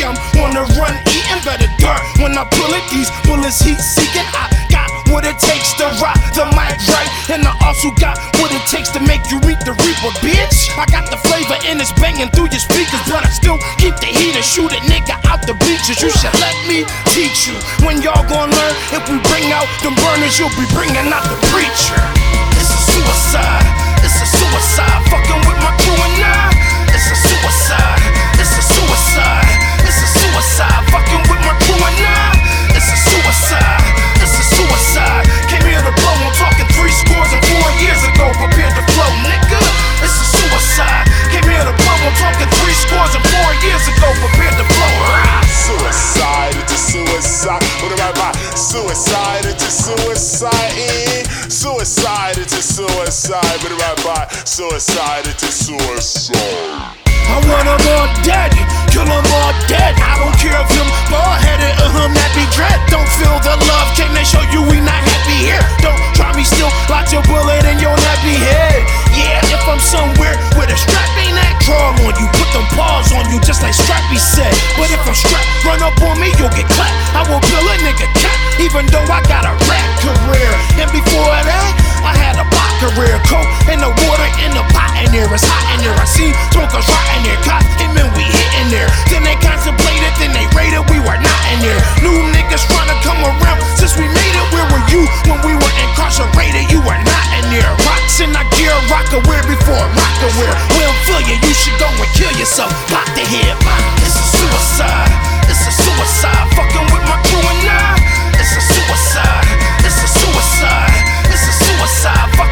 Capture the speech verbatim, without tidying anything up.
I'm on the run, eating better dirt. When I pull it, these bullets heat seeking. I got what it takes to rock the mic right, and I also got what it takes to make you reap the reaper, bitch. I got the flavor and it's banging through your speakers, but I still keep the heat and shoot a nigga out the bleachers. You should let me teach you. When y'all gon' learn, if we bring out them burners, you'll be bringing out the preacher. It's a suicide, it's a suicide. Fucking with my crew and I, it's a suicide, it's a suicide, it's a suicide. Fucking with my crew and I, it's a suicide, it's a suicide. Came here to blow, I'm talking three scores and four years ago. Prepared to flow, nigga. It's a suicide. Came here to blow, I'm talking three scores and four years ago. Prepared to flow. Suicide, it's a suicide. What am I about? Suicide, it's a suicide. Eh? Suicide, it's a suicide. What am I about? Suicide, it's a suicide. I want them all dead, kill them all dead. I don't care if him bald-headed or him nappy dread. Don't feel the love, can they show you we not happy here? Don't try me still, lock your bullet in your nappy head. Yeah, if I'm somewhere with a strap, ain't that crawl on you. Put them paws on you just like Strappy said. But if I'm strapped, run up on me, you'll get clapped. I will kill a nigga cat, even though I got a rap career. And before that, I had a block career. Coke in the water, in the pot in there. It's hot in there, I see smokers right in there. Cops and men, we hitting there. Then they contemplated, then they raided, we were not in there. New niggas trying to come around since we made it. Where were you when we were incarcerated? You were not in there. Rocks in our gear, rocker wear before rocker wear. We don't feel you, you should go and kill yourself. Block the head, it's a suicide, it's a suicide. Fucking with my crew and I, it's a suicide, it's a suicide, it's a suicide. Fuck